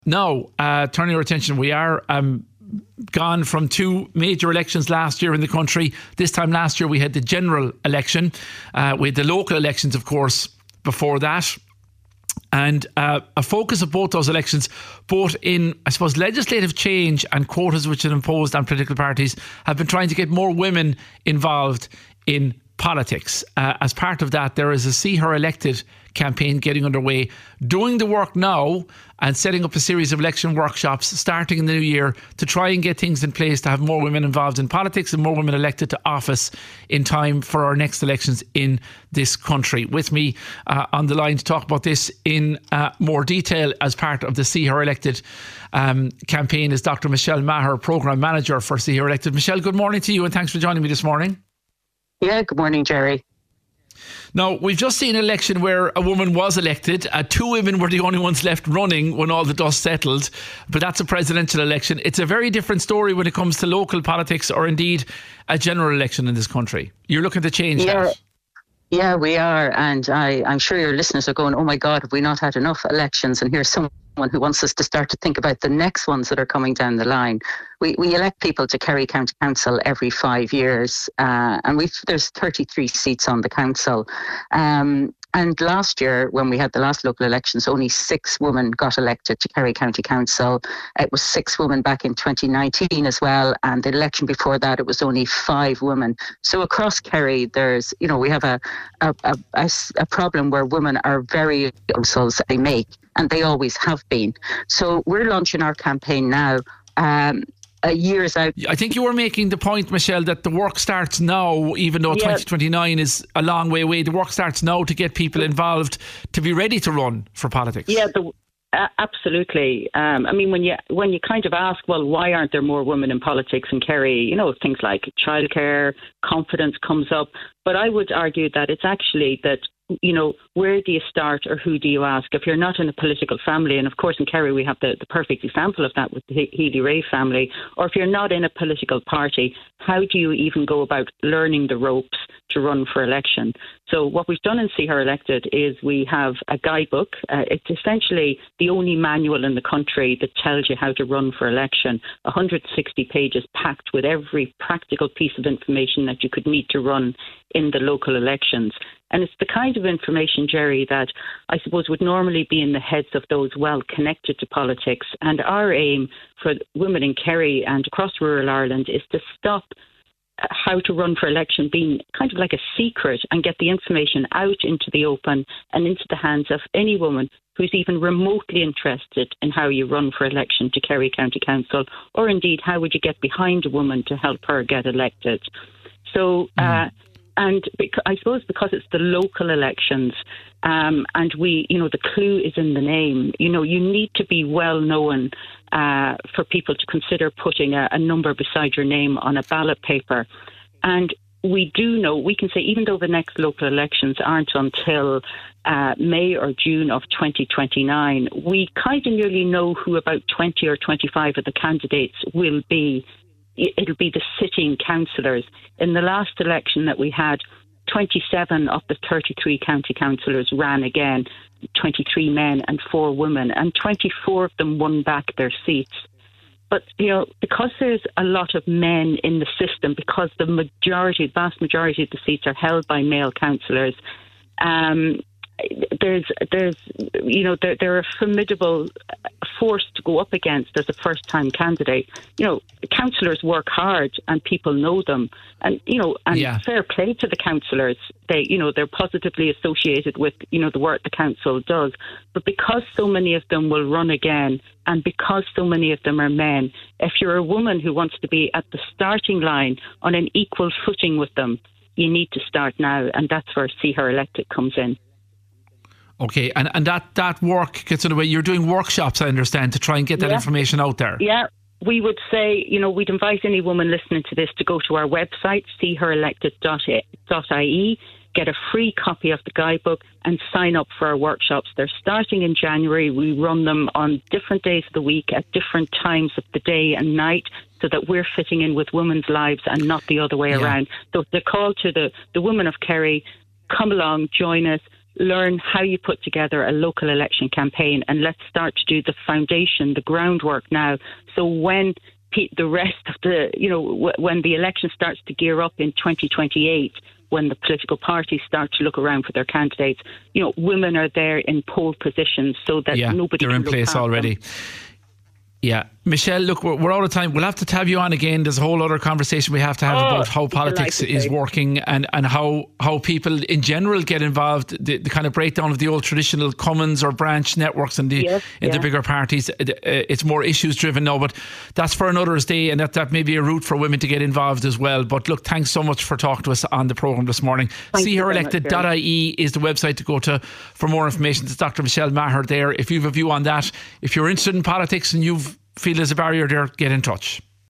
Now, turning our attention, we are gone from two major elections last year in the country. This time last year we had the general election. We had the local elections, of course, before that. And a focus of both those elections, both in, I suppose, legislative change and quotas which are imposed on political parties, have been trying to get more women involved in politics. As part of that, there is a See Her Elected campaign getting underway, doing the work now and setting up a series of election workshops starting in the new year to try and get things in place to have more women involved in politics and more women elected to office in time for our next elections in this country. With me on the line to talk about this in more detail as part of the See Her Elected campaign is Dr. Michelle Maher, Programme Manager for See Her Elected. Michelle, good morning to you and thanks for joining me this morning. Yeah, good morning, Jerry. Now, we've just seen an election where a woman was elected. Two women were the only ones left running when all the dust settled. But that's a presidential election. It's a very different story when it comes to local politics or indeed a general election in this country. You're looking to change that. Yeah, we are. And I'm sure your listeners are going, oh my God, have we not had enough elections? And here's someone who wants us to start to think about the next ones that are coming down the line. We elect people to Kerry County Council every 5 years. And there's 33 seats on the council. And last year, when we had the last local elections, only 6 women got elected to Kerry County Council. It was 6 women back in 2019 as well. And the election before that, it was only 5 women. So across Kerry, there's, we have a problem where women are very councils they make, and they always have been. So we're launching our campaign now. Years out. I think you were making the point, Michelle, that the work starts now, even though 2029 is a long way away. The work starts now to get people involved to be ready to run for politics. Yeah, absolutely. I mean, when you kind of ask, well, why aren't there more women in politics in Kerry? Things like childcare, confidence comes up. But I would argue that it's actually that, where do you start or who do you ask? If you're not in a political family, and of course in Kerry we have the perfect example of that with the Healy-Rae family, or if you're not in a political party, how do you even go about learning the ropes to run for election? So what we've done in See Her Elected is we have a guidebook. It's essentially the only manual in the country that tells you how to run for election. 160 pages packed with every practical piece of information that you could need to run in the local elections. And it's the kind of information, Jerry, that I suppose would normally be in the heads of those well connected to politics. And our aim for women in Kerry and across rural Ireland is to stop how to run for election being kind of like a secret and get the information out into the open and into the hands of any woman who's even remotely interested in how you run for election to Kerry County Council, or indeed how would you get behind a woman to help her get elected. So and I suppose because it's the local elections, and the clue is in the name. You need to be well known for people to consider putting a number beside your name on a ballot paper. And we do know, we can say, even though the next local elections aren't until May or June of 2029, we kind of nearly know who about 20 or 25 of the candidates will be. It'll be the sitting councillors. In the last election that we had, 27 of the 33 county councillors ran again, 23 men and 4 women, and 24 of them won back their seats. But, because there's a lot of men in the system, because the vast majority of the seats are held by male councillors, they're a formidable force to go up against as a first-time candidate. Councillors work hard and people know them, and fair play to the councillors. They're positively associated with the work the council does. But because so many of them will run again, and because so many of them are men, if you're a woman who wants to be at the starting line on an equal footing with them, you need to start now, and that's where See Her Elected comes in. Okay, and that work gets underway. You're doing workshops, I understand, to try and get that information out there. Yeah, we would say, we'd invite any woman listening to this to go to our website, seeherelected.ie, get a free copy of the guidebook and sign up for our workshops. They're starting in January. We run them on different days of the week at different times of the day and night, so that we're fitting in with women's lives and not the other way around. So the call to the women of Kerry, come along, join us. learn how you put together a local election campaign, and let's start to do the foundation, the groundwork now. So when the rest of when the election starts to gear up in 2028, when the political parties start to look around for their candidates, women are there in pole positions so that nobody they're can in place already. Them. Yeah. Michelle, look, we're out of time. We'll have to have you on again. There's a whole other conversation we have to have about how politics is working and how how in general get involved, the kind of breakdown of the old traditional commons or branch networks and the bigger parties. It's more issues driven now, but that's for another's day, and that may be a route for women to get involved as well. But look, thanks so much for talking to us on the programme this morning. SeeHerElected.ie is the website to go to for more information. It's Dr. Michelle Maher there. If you have a view on that, if you're interested in politics and you feel there's a barrier there, get in touch.